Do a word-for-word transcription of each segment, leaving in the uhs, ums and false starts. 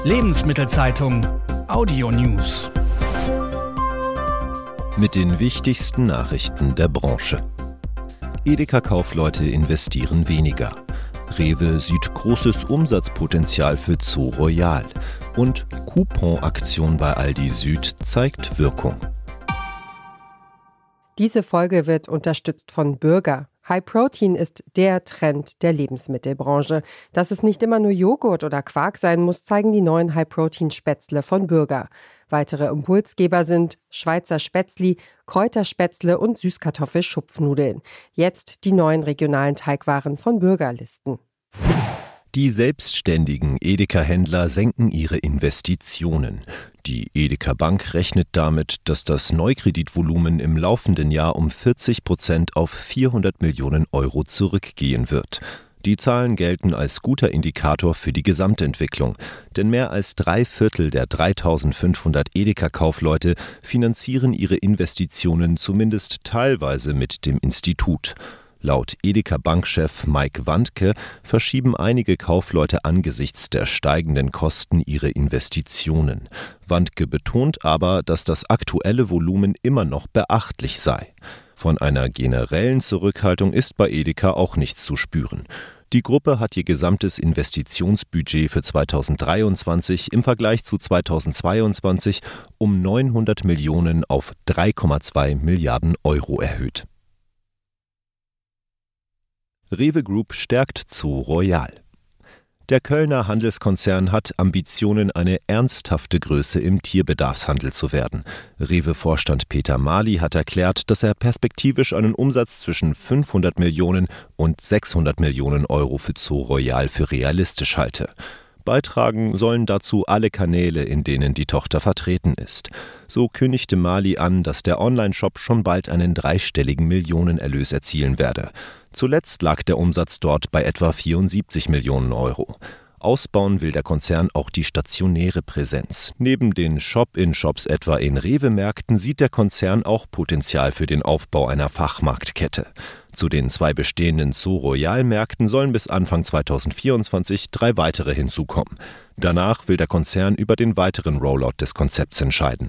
Lebensmittelzeitung Audio News. Mit den wichtigsten Nachrichten der Branche. Edeka-Kaufleute investieren weniger. Rewe sieht großes Umsatzpotenzial für Zoo Royal. Und Couponaktion bei Aldi Süd zeigt Wirkung. Diese Folge wird unterstützt von Bürger. High Protein ist der Trend der Lebensmittelbranche. Dass es nicht immer nur Joghurt oder Quark sein muss, zeigen die neuen High Protein Spätzle von Bürger. Weitere Impulsgeber sind Schweizer Spätzli, Kräuterspätzle und Süßkartoffelschupfnudeln. Jetzt die neuen regionalen Teigwaren von Bürgerlisten. Die selbstständigen Edeka-Händler senken ihre Investitionen. Die Edeka Bank rechnet damit, dass das Neukreditvolumen im laufenden Jahr um vierzig Prozent auf vierhundert Millionen Euro zurückgehen wird. Die Zahlen gelten als guter Indikator für die Gesamtentwicklung, denn mehr als drei Viertel der dreitausendfünfhundert Edeka-Kaufleute finanzieren ihre Investitionen zumindest teilweise mit dem Institut. Laut Edeka-Bankchef Mike Wandke verschieben einige Kaufleute angesichts der steigenden Kosten ihre Investitionen. Wandke betont aber, dass das aktuelle Volumen immer noch beachtlich sei. Von einer generellen Zurückhaltung ist bei Edeka auch nichts zu spüren. Die Gruppe hat ihr gesamtes Investitionsbudget für zweitausenddreiundzwanzig im Vergleich zu zweitausendzweiundzwanzig um neunhundert Millionen auf drei Komma zwei Milliarden Euro erhöht. Rewe Group stärkt Zoo Royal. Der Kölner Handelskonzern hat Ambitionen, eine ernsthafte Größe im Tierbedarfshandel zu werden. Rewe-Vorstand Peter Mali hat erklärt, dass er perspektivisch einen Umsatz zwischen fünfhundert Millionen und sechshundert Millionen Euro für Zoo Royal für realistisch halte. Beitragen sollen dazu alle Kanäle, in denen die Tochter vertreten ist. So kündigte Mali an, dass der Onlineshop schon bald einen dreistelligen Millionenerlös erzielen werde. Zuletzt lag der Umsatz dort bei etwa vierundsiebzig Millionen Euro. Ausbauen will der Konzern auch die stationäre Präsenz. Neben den Shop-in-Shops etwa in Rewe-Märkten sieht der Konzern auch Potenzial für den Aufbau einer Fachmarktkette. Zu den zwei bestehenden Zoo Royal-Märkten sollen bis Anfang zweitausendvierundzwanzig drei weitere hinzukommen. Danach will der Konzern über den weiteren Rollout des Konzepts entscheiden.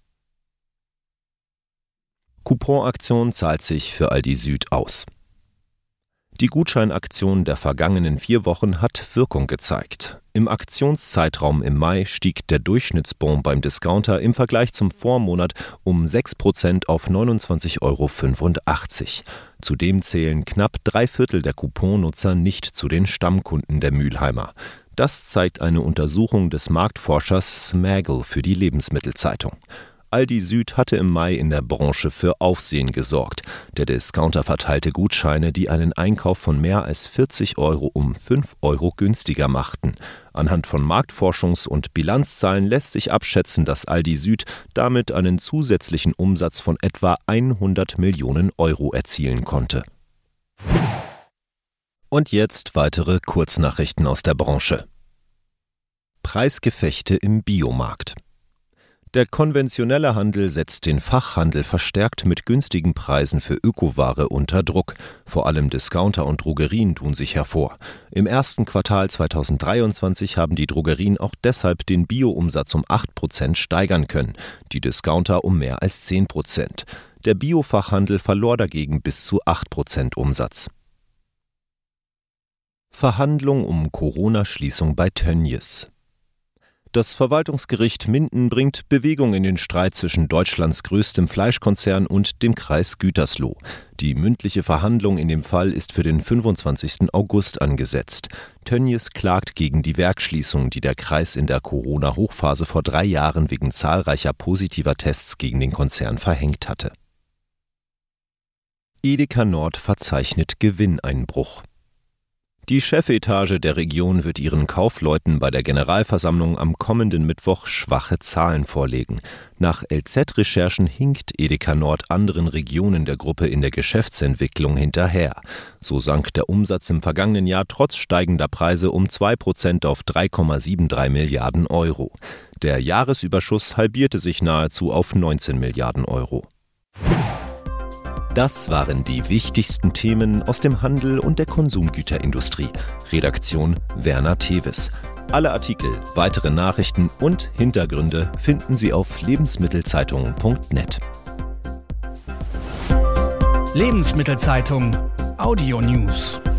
Couponaktion zahlt sich für Aldi Süd aus. Die Gutscheinaktion der vergangenen vier Wochen hat Wirkung gezeigt. Im Aktionszeitraum im Mai stieg der Durchschnittsbon beim Discounter im Vergleich zum Vormonat um sechs Prozent auf neunundzwanzig Euro fünfundachtzig. Zudem zählen knapp drei Viertel der Couponnutzer nicht zu den Stammkunden der Mülheimer. Das zeigt eine Untersuchung des Marktforschers Smaggle für die Lebensmittelzeitung. Aldi Süd hatte im Mai in der Branche für Aufsehen gesorgt. Der Discounter verteilte Gutscheine, die einen Einkauf von mehr als vierzig Euro um fünf Euro günstiger machten. Anhand von Marktforschungs- und Bilanzzahlen lässt sich abschätzen, dass Aldi Süd damit einen zusätzlichen Umsatz von etwa hundert Millionen Euro erzielen konnte. Und jetzt weitere Kurznachrichten aus der Branche. Preisgefechte im Biomarkt. Der konventionelle Handel setzt den Fachhandel verstärkt mit günstigen Preisen für Ökoware unter Druck. Vor allem Discounter und Drogerien tun sich hervor. Im ersten Quartal zweitausenddreiundzwanzig haben die Drogerien auch deshalb den Bio-Umsatz um acht Prozent steigern können, die Discounter um mehr als zehn Prozent. Der Bio-Fachhandel verlor dagegen bis zu acht Prozent Umsatz. Verhandlung um Corona-Schließung bei Tönnies. Das Verwaltungsgericht Minden bringt Bewegung in den Streit zwischen Deutschlands größtem Fleischkonzern und dem Kreis Gütersloh. Die mündliche Verhandlung in dem Fall ist für den fünfundzwanzigsten August angesetzt. Tönnies klagt gegen die Werksschließung, die der Kreis in der Corona-Hochphase vor drei Jahren wegen zahlreicher positiver Tests gegen den Konzern verhängt hatte. Edeka Nord verzeichnet Gewinneinbruch. Die Chefetage der Region wird ihren Kaufleuten bei der Generalversammlung am kommenden Mittwoch schwache Zahlen vorlegen. Nach L Z-Recherchen hinkt Edeka Nord anderen Regionen der Gruppe in der Geschäftsentwicklung hinterher. So sank der Umsatz im vergangenen Jahr trotz steigender Preise um zwei Prozent auf drei Komma dreiundsiebzig Milliarden Euro. Der Jahresüberschuss halbierte sich nahezu auf neunzehn Milliarden Euro. Das waren die wichtigsten Themen aus dem Handel und der Konsumgüterindustrie. Redaktion Werner Tevis. Alle Artikel, weitere Nachrichten und Hintergründe finden Sie auf lebensmittelzeitung punkt net. Lebensmittelzeitung Audio News.